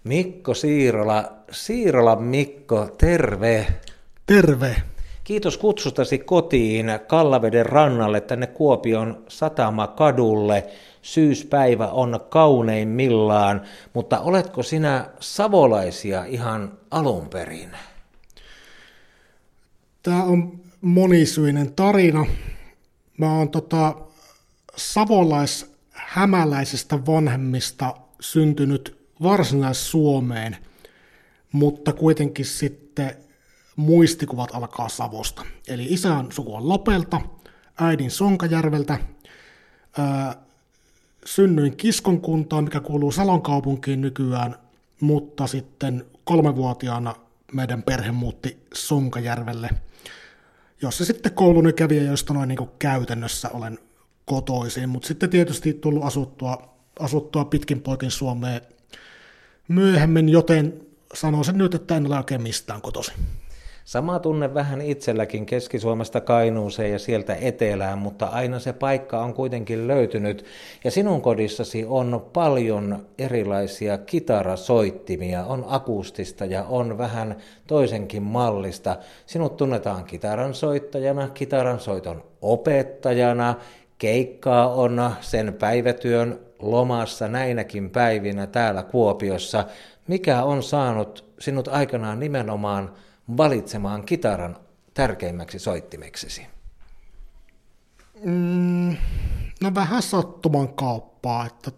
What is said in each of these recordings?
Mikko Siirola Mikko, terve. Terve. Kiitos kutsustasi kotiin Kallaveden rannalle tänne Kuopion Satamakadulle. Syyspäivä on kauneimmillaan, mutta oletko sinä savolaisia ihan alun perin? Tämä on monisyinen tarina. Mä oon savolais-hämäläisistä vanhemmista syntynyt Varsinais-Suomeen, mutta kuitenkin sitten muistikuvat alkaa Savosta. Eli isän suku on Lopelta, äidin Sonkajärveltä. Synnyin Kiskonkuntaan, mikä kuuluu Salon kaupunkiin nykyään, mutta sitten 3-vuotiaana meidän perhe muutti Sonkajärvelle, jossa sitten kouluni kävi ja josta noin niin kuin käytännössä olen kotoisin, mutta sitten tietysti tullut asuttua pitkin poikin Suomeen myöhemmin, joten sanoisin nyt, että en ole oikein mistään kotoisin. Sama tunne vähän itselläkin Keski-Suomesta Kainuuseen ja sieltä etelään, mutta aina se paikka on kuitenkin löytynyt. Ja sinun kodissasi on paljon erilaisia kitarasoittimia, on akustista ja on vähän toisenkin mallista. Sinut tunnetaan kitaransoittajana, kitaransoiton opettajana, keikkaa on sen päivätyön lomassa näinäkin päivinä täällä Kuopiossa. Mikä on saanut sinut aikanaan nimenomaan valitsemaan kitaran tärkeimmäksi soittimeksesi? No vähän sattuman kauppaa, että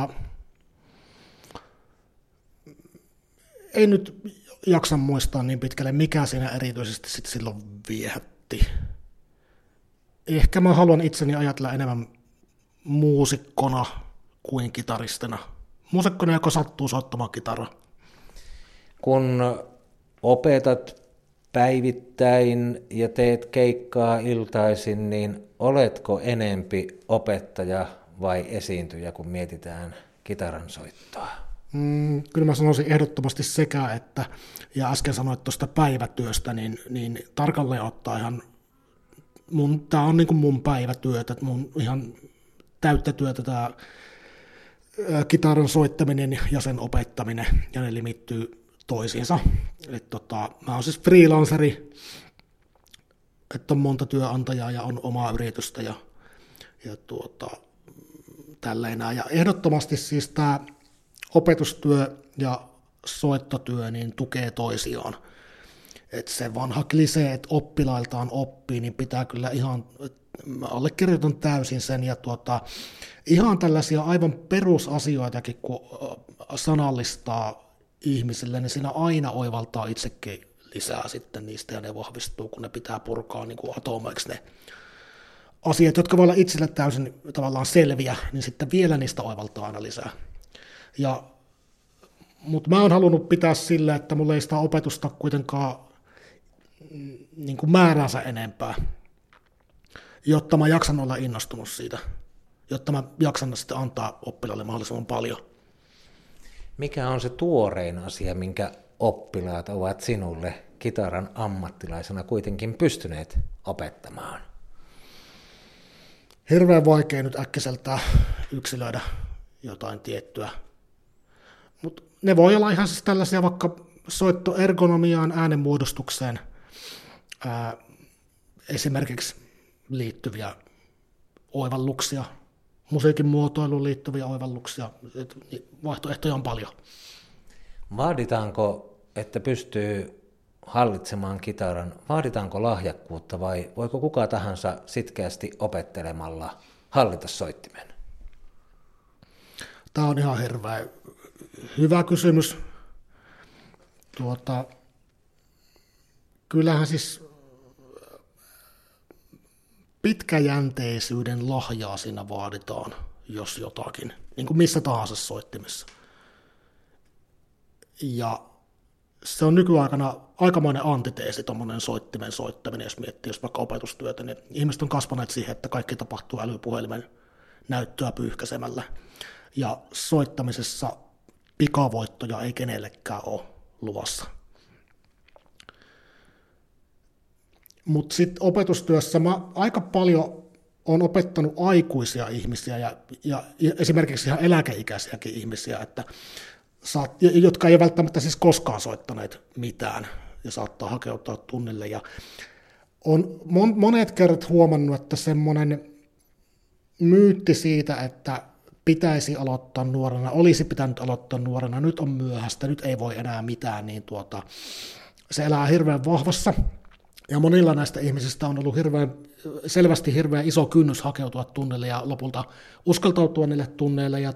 ei nyt jaksa muistaa niin pitkälle, mikä siinä erityisesti sit silloin viehätti. Ehkä mä haluan itseni ajatella enemmän muusikkona kuin kitaristina. Muusikkona, joka sattuu soittamaan kitaraa. Kun opetat päivittäin ja teet keikkaa iltaisin, niin oletko enempi opettaja vai esiintyjä, kun mietitään kitaran soittoa? Kyllä mä sanoisin ehdottomasti sekä, että, ja äsken sanoit tuosta päivätyöstä, niin tarkalleen ottaen tämä on niin kuin mun päivätyötä, mun ihan täyttä työtä tämä kitaran soittaminen ja sen opettaminen, ja ne limittyy toisiinsa. Mä oon siis freelanceri, että on monta työnantajaa ja on omaa yritystä ja tälleen. Ja ehdottomasti siis tämä opetustyö ja soittotyö niin tukee toisiaan. Että se vanha klisee, että oppilailtaan oppii, niin pitää kyllä ihan, mä allekirjoitan täysin sen, ja ihan tällaisia aivan perusasioitakin, kun sanallistaa ihmisille, niin siinä aina oivaltaa itsekin lisää sitten niistä, ja ne vahvistuu, kun ne pitää purkaa niin kuin atomeiksi ne asiat, jotka voi olla itselle täysin tavallaan selviä, niin sitten vielä niistä oivaltaa aina lisää. Mutta mä oon halunnut pitää sillä, että mulla ei sitä opetusta kuitenkaan niin kuin määräänsä enempää, jotta mä jaksan olla innostunut siitä, jotta mä jaksan sitten antaa oppilaille mahdollisimman paljon. Mikä on se tuorein asia, minkä oppilaat ovat sinulle kitaran ammattilaisena kuitenkin pystyneet opettamaan? Hirveän vaikea nyt äkkiseltään yksilöidä jotain tiettyä. Mutta ne voi olla ihan siis tällaisia vaikka soittoergonomiaan, äänenmuodostukseen esimerkiksi liittyviä oivalluksia, musiikin muotoiluun liittyviä oivalluksia, vaihtoehtoja on paljon. Vaaditaanko, että pystyy hallitsemaan kitaran, vaaditaanko lahjakkuutta vai voiko kuka tahansa sitkeästi opettelemalla hallita soittimen? Tämä on ihan hirveän hyvä kysymys. Kyllähän siis pitkäjänteisyyden lahjaa siinä vaaditaan, jos jotakin, niin kuin missä tahansa soittimessa. Ja se on nykyaikana aikamoinen antiteesi, tuommoinen soittimen soittaminen, jos miettii, jos vaikka opetustyötä, niin ihmiset on kasvaneet siihen, että kaikki tapahtuu älypuhelimen näyttöä pyyhkäisemällä. Ja soittamisessa pikavoittoja ei kenellekään ole luvassa. Mutta sitten opetustyössä mä aika paljon olen opettanut aikuisia ihmisiä ja esimerkiksi ihan eläkeikäisiäkin ihmisiä, että jotka ei välttämättä siis koskaan soittaneet mitään ja saattaa hakeutua tunnille. Ja on monet kerrat huomannut, että semmoinen myytti siitä, että pitäisi aloittaa nuorena, olisi pitänyt aloittaa nuorena, nyt on myöhäistä, nyt ei voi enää mitään, niin se elää hirveän vahvassa. Ja monilla näistä ihmisistä on ollut selvästi hirveän iso kynnys hakeutua tunnille ja lopulta uskaltautua niille tunneille ja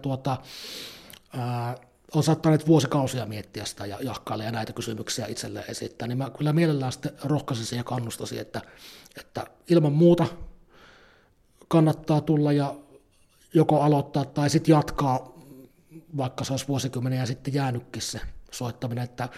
on saattaneet vuosikausia miettiä sitä ja jahkailla ja näitä kysymyksiä itselleen esittää, niin mä kyllä mielellään sitten rohkaisisin ja kannustaisin, että ilman muuta kannattaa tulla ja joko aloittaa tai sitten jatkaa, vaikka se olisi vuosikymmeniä sitten jäänytkin se soittaminen, että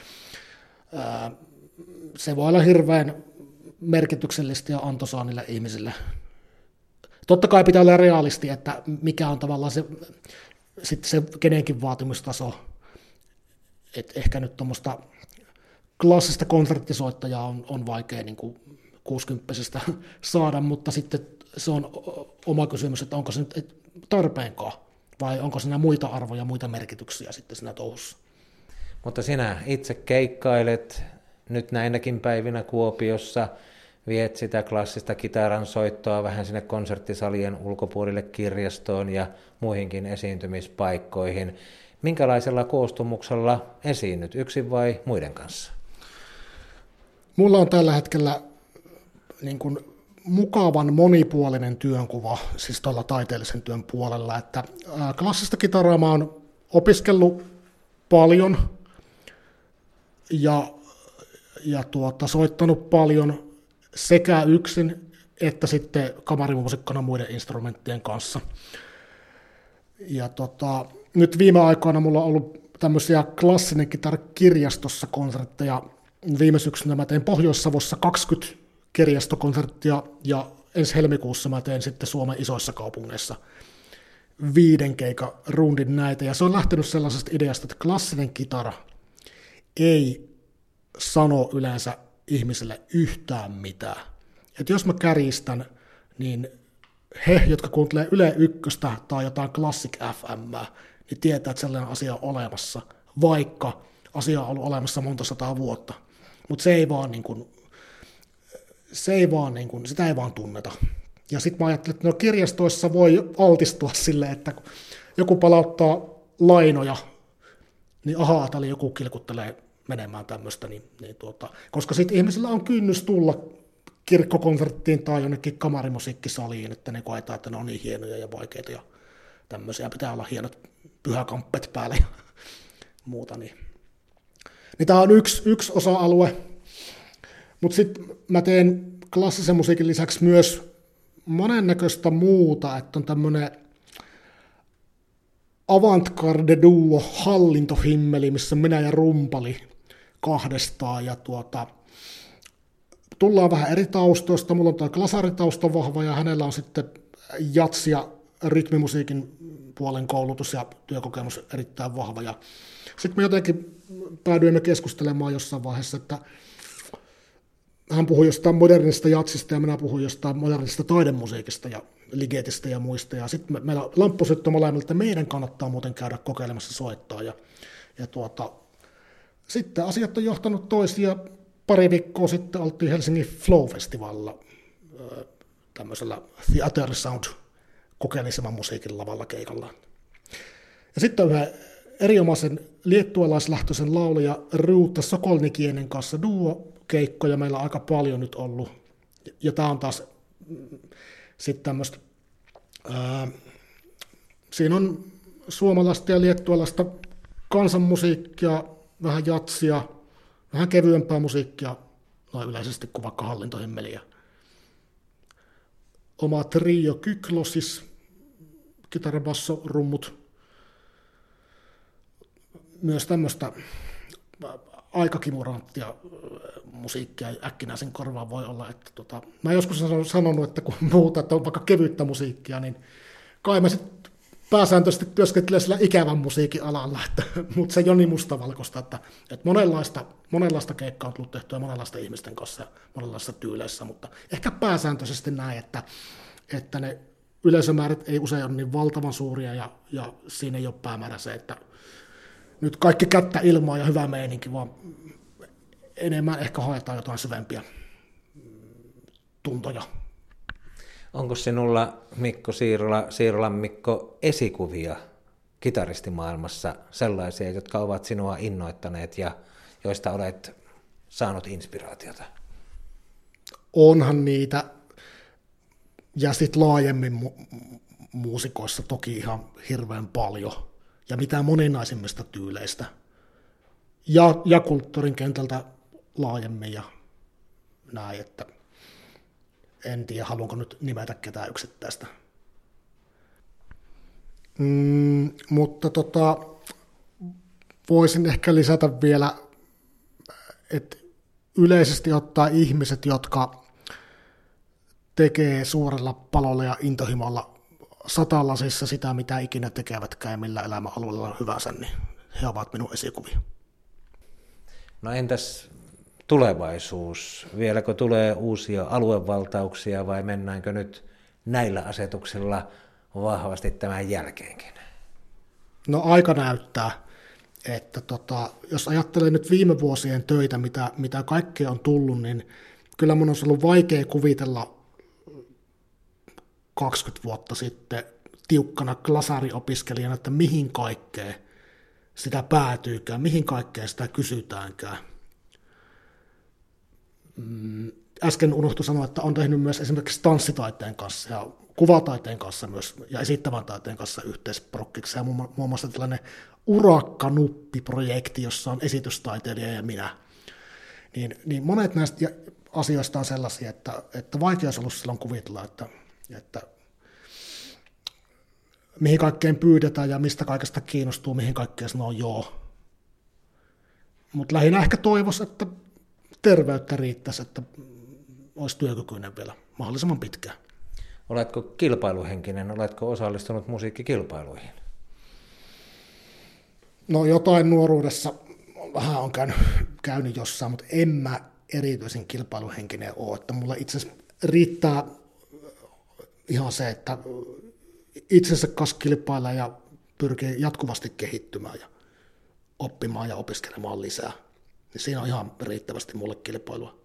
se voi olla hirveän merkityksellistä ja antoisaa niille ihmisille. Totta kai pitää olla realisti, että mikä on tavallaan se kenenkin vaatimustaso, että ehkä nyt tuommoista klassista konserttisoittajaa on vaikea niin kuin 60-vuotiaista saada, mutta sitten se on oma kysymys, että onko se nyt tarpeenkaan, vai onko siinä muita arvoja, muita merkityksiä sitten siinä touhussa. Mutta sinä itse keikkailet nyt näinäkin päivinä Kuopiossa, viet sitä klassista kitaran soittoa vähän sinne konserttisalien ulkopuolelle kirjastoon ja muihinkin esiintymispaikkoihin. Minkälaisella koostumuksella esiinnyt, yksin vai muiden kanssa? Mulla on tällä hetkellä niin kuin mukavan monipuolinen työnkuva, siis tuolla taiteellisen työn puolella, että klassista kitaraa mä oon opiskellut paljon ja soittanut paljon sekä yksin että sitten kamarimuusikkona muiden instrumenttien kanssa. Ja nyt viime aikoina mulla on ollut tämmöisiä klassinen kitarakirjastossa konsertteja. Viime syksynä mä tein Pohjois-Savossa 20 kirjastokonserttia ja ensi helmikuussa mä teen sitten Suomen isoissa kaupungeissa 5 keikan rundin näitä. Ja se on lähtenyt sellaisesta ideasta, että klassinen kitara ei sano yleensä ihmiselle yhtään mitään. Että jos mä kärjistän, niin he, jotka kuuntelee Yle Ykköstä tai jotain Classic FM, niin tietää, että sellainen asia on olemassa, vaikka asia on ollut olemassa monta sataa vuotta. Mutta sitä ei vaan tunneta. Ja sitten mä ajattelin, että kirjastoissa voi altistua silleen, että kun joku palauttaa lainoja, niin ahaa, täällä joku kilkuttelee menemään tämmöistä, koska sitten ihmisillä on kynnys tulla kirkkokonserttiin tai jonnekin kamarimusiikkisaliin, että ne koetaan, että ne on niin hienoja ja vaikeita ja tämmöisiä, pitää olla hienot pyhäkamppet päällä ja muuta. Niin tämä on yksi osa-alue, mutta sitten mä teen klassisen musiikin lisäksi myös monennäköistä muuta, että on tämmöinen avantgarde duo hallintohimmeli, missä minä ja rumpali kahdestaan ja tullaan vähän eri taustoista. Mulla on tuo glasaritausta vahva ja hänellä on sitten jats- ja rytmimusiikin puolen koulutus ja työkokemus erittäin vahva. Ja sitten me jotenkin päädyimme keskustelemaan jossain vaiheessa, että hän puhui jostain modernista jatsista ja minä puhuin jostain modernista taidemusiikista ja ligetistä ja muista. Ja sitten meillä lamppu syttyi molemmilta, että meidän kannattaa muuten käydä kokeilemassa soittaa. Ja sitten asiat on johtanut toisia. Pari viikkoa sitten oltiin Helsingin Flow-festivaalilla tämmöisellä Theater Sound kokeellisemman musiikin lavalla keikalla. Ja sitten on yhden erinomaisen liettualaislähtöisen laulaja Ruuta Sokolnikienen kanssa duo-keikkoja meillä on aika paljon nyt ollut. Ja tämä on taas sitten tämmöistä, siinä on suomalaista ja liettualaista kansanmusiikkia, vähän jatsia, vähän kevyempää musiikkia, noin yleisesti kuin vaikka hallintohimmeliä. Oma trio Kyklosis, kitara, basso, rummut. Myös tämmöistä aika kimuranttia musiikkia äkkinäisen korvaan voi olla. Että mä joskus sanonut, että kun puhutaan, että on vaikka kevyttä musiikkia, niin kai mä sitten pääsääntöisesti työskentelee sillä ikävän musiikin alalla, mutta se ei ole niin mustavalkoista, että monenlaista keikkaa on tullut tehtyä monenlaista ihmisten kanssa ja monenlaisissa tyyleissä, mutta ehkä pääsääntöisesti näin, että ne yleisömäärät ei usein ole niin valtavan suuria ja siinä ei ole päämäärä se, että nyt kaikki kättä ilmaa ja hyvä meininki, vaan enemmän ehkä haetaan jotain syvempiä tuntoja. Onko sinulla, Mikko Siirolan Mikko, esikuvia kitaristimaailmassa sellaisia, jotka ovat sinua innoittaneet ja joista olet saanut inspiraatiota? Onhan niitä, ja sitten laajemmin muusikoissa toki ihan hirveän paljon, ja mitä moninaisimmista tyyleistä, ja kulttuurin kentältä laajemmin, ja näin, että en tiedä, haluanko nyt nimetä ketään yksittäistä. Mutta voisin ehkä lisätä vielä, että yleisesti ottaa ihmiset, jotka tekee suurella palolla ja intohimolla satalasissa sitä, mitä ikinä tekevätkään ja millä elämäalueella hyvänsä, niin he ovat minun esikuvia. No entäs tulevaisuus? Vieläkö tulee uusia aluevaltauksia vai mennäänkö nyt näillä asetuksilla vahvasti tämän jälkeenkin? No aika näyttää, että jos ajattelee nyt viime vuosien töitä, mitä kaikkea on tullut, niin kyllä mun olisi ollut vaikea kuvitella 20 vuotta sitten tiukkana glasariopiskelijana, että mihin kaikkeen sitä päätyykään, mihin kaikkeen sitä kysytäänkään. Äsken unohtui sanoa, että on tehnyt myös esimerkiksi tanssitaiteen kanssa ja kuvataiteen kanssa myös ja esittävän taiteen kanssa yhteisprokkiksi ja muun muassa tällainen urakkanuppi-projekti, jossa on esitystaiteilija ja minä. Niin monet näistä asioista on sellaisia, että vaikea olisi ollut silloin kuvitella, että mihin kaikkeen pyydetään ja mistä kaikesta kiinnostuu, mihin kaikkeen sanoo joo. Mutta lähinnä ehkä toivoisi, että terveyttä riittäisi, että olisi työkykyinen vielä mahdollisimman pitkään. Oletko kilpailuhenkinen? Oletko osallistunut musiikkikilpailuihin? No jotain nuoruudessa vähän on käynyt jossain, mutta en mä erityisen kilpailuhenkinen ole. Että mulla itse asiassa riittää ihan se, että itsensä kanssa kilpailla ja pyrkii jatkuvasti kehittymään ja oppimaan ja opiskelemaan lisää. Niin siinä on ihan riittävästi mulle kilpailua.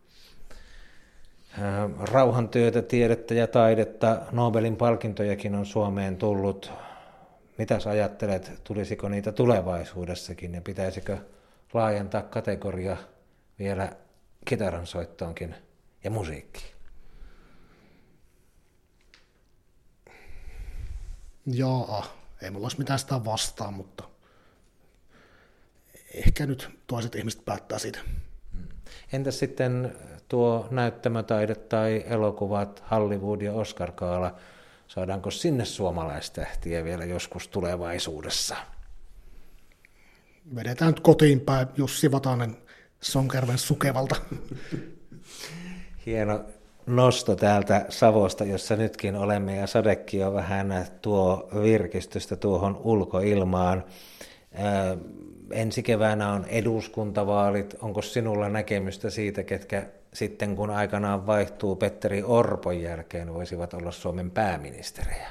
Rauhantyötä, tiedettä ja taidetta, Nobelin palkintojakin on Suomeen tullut. Mitäs ajattelet, tulisiko niitä tulevaisuudessakin ja pitäisikö laajentaa kategoria vielä kitaransoittoonkin ja musiikkiin? Jaa, ei mulla olisi mitään sitä vastaan, mutta ehkä nyt toiset ihmiset päättää siitä. Entäs sitten tuo näyttämötaide tai elokuvat, Hollywood ja Oscar-gaala, saadaanko sinne suomalaistähtiä vielä joskus tulevaisuudessa? Vedetään nyt kotiin päin Jussi Vatanen Sonkajärven Sukevalta. Hieno nosto täältä Savosta, jossa nytkin olemme, ja sadekin on vähän tuo virkistystä tuohon ulkoilmaan. Ensi keväänä on eduskuntavaalit. Onko sinulla näkemystä siitä, ketkä sitten kun aikanaan vaihtuu Petteri Orpon jälkeen voisivat olla Suomen pääministerejä?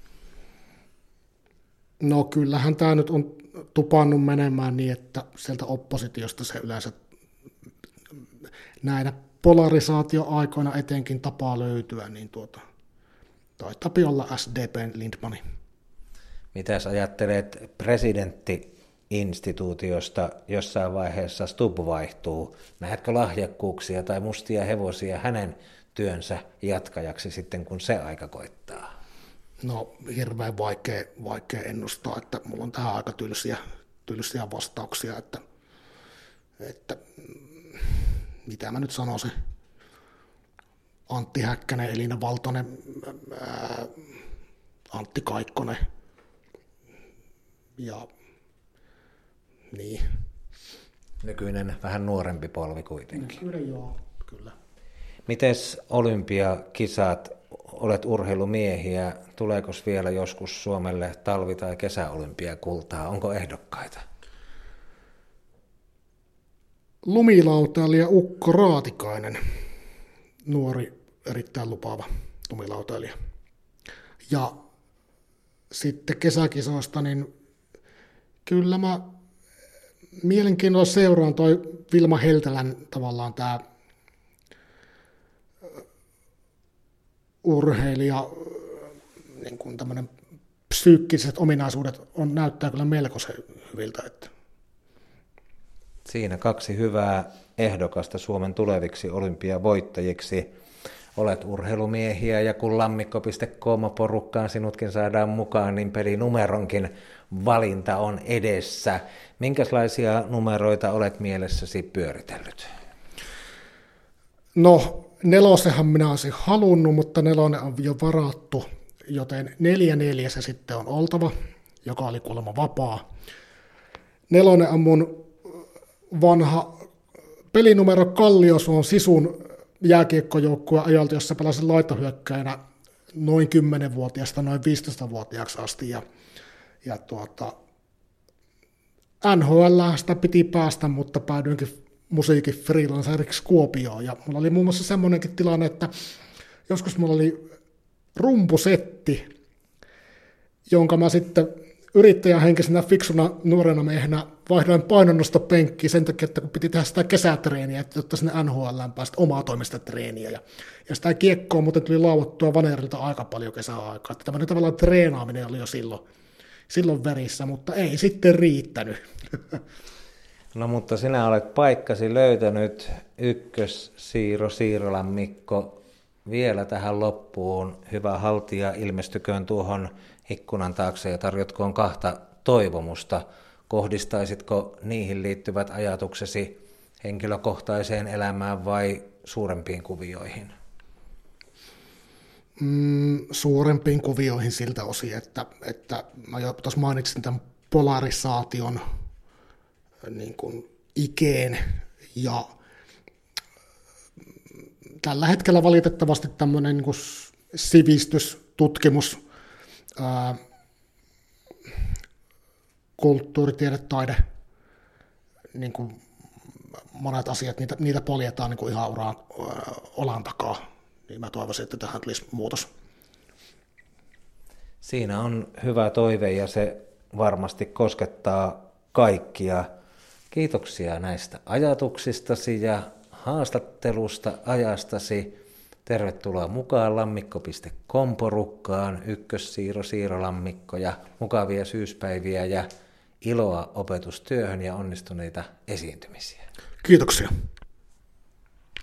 No kyllähän tämä nyt on tupannut menemään niin, että sieltä oppositiosta se yleensä näinä polarisaatioaikoina etenkin tapaa löytyä, niin taitaa olla SDP:n Lindmani. Mitäs ajattelet presidenttiinstituutiosta, jossain vaiheessa Stubb vaihtuu? Näetkö lahjakkuuksia tai mustia hevosia hänen työnsä jatkajaksi sitten, kun se aika koittaa? No hirveän vaikea ennustaa, että mulla on tähän aika tylsiä vastauksia, että mitä mä nyt sanoisin, Antti Häkkänen, Elina Valtonen, Antti Kaikkonen ja niin. Nykyinen vähän nuorempi polvi kuitenkin. Nykyinen joo, kyllä. Mites olympiakisat, olet urheilumiehiä, tuleeko vielä joskus Suomelle talvi- tai kesäolympiakultaa, onko ehdokkaita? Lumilautailija Ukko Raatikainen, nuori, erittäin lupaava lumilautailija. Ja sitten kesäkisoista, niin kyllä mä mielenkiinnolla seuraan toi Vilma Heltelän tavallaan tämä urheilija, niin kuin tämmöinen psyykkiset ominaisuudet näyttää kyllä melkoisen hyviltä. Että. Siinä 2 hyvää ehdokasta Suomen tuleviksi olympiavoittajiksi. Olet urheilumiehiä ja kun lammikko.com-porukkaan sinutkin saadaan mukaan, niin pelinumeronkin valinta on edessä. Minkälaisia numeroita olet mielessäsi pyöritellyt? No 4 minä olisin halunnut, mutta 4 on jo varattu, joten 4 se sitten on oltava, joka oli kuulemma vapaa. 4 on mun vanha pelinumero Kalliosuon Sisun jääkiekkojoukkueen ajalta, jossa pelasin laitahyökkäjänä noin 10-vuotiaasta noin 15-vuotiaaksi asti. Ja NHL sitä piti päästä, mutta päädyinkin musiikin freelanceriksi Kuopioon. Ja mulla oli muun muassa semmoinenkin tilanne, että joskus mulla oli rumpusetti, jonka mä sitten yrittäjähenkisenä fiksuna nuorena miehenä vaihdoin painonnostopenkkiin sen takia, että kun piti tehdä sitä kesätreeniä, jotta sinne NHL:ään päästä omaa toimista treeniä. Ja sitä kiekkoa muuten tuli lauottua Vanerilta aika paljon kesäaikaa. Että tämmöinen tavallaan treenaaminen oli jo silloin verissä, mutta ei sitten riittänyt. No mutta sinä olet paikkasi löytänyt. Siirolan Mikko vielä tähän loppuun. Hyvä haltija, ilmestyköön tuohon ikkunan taakse ja tarjotkoon 2 toivomusta. Kohdistaisitko niihin liittyvät ajatuksesi henkilökohtaiseen elämään vai suurempiin kuvioihin? Suurempiin kuvioihin siltä osin, että mä jo tuossa mainitsin tämän polarisaation niin kuin ikeen ja tällä hetkellä valitettavasti tämmöinen niin kuin sivistys, tutkimus, kulttuuri, tiede, taide, niin kuin monet asiat, niitä poljetaan niin kuin ihan olan takaa. Niin mä toivoisin, että tähän tulisi muutos. Siinä on hyvä toive ja se varmasti koskettaa kaikkia. Kiitoksia näistä ajatuksistasi ja haastattelusta, ajastasi. Tervetuloa mukaan lammikko.com-porukkaan, Siirolammikko ja mukavia syyspäiviä ja iloa opetustyöhön ja onnistuneita esiintymisiä. Kiitoksia.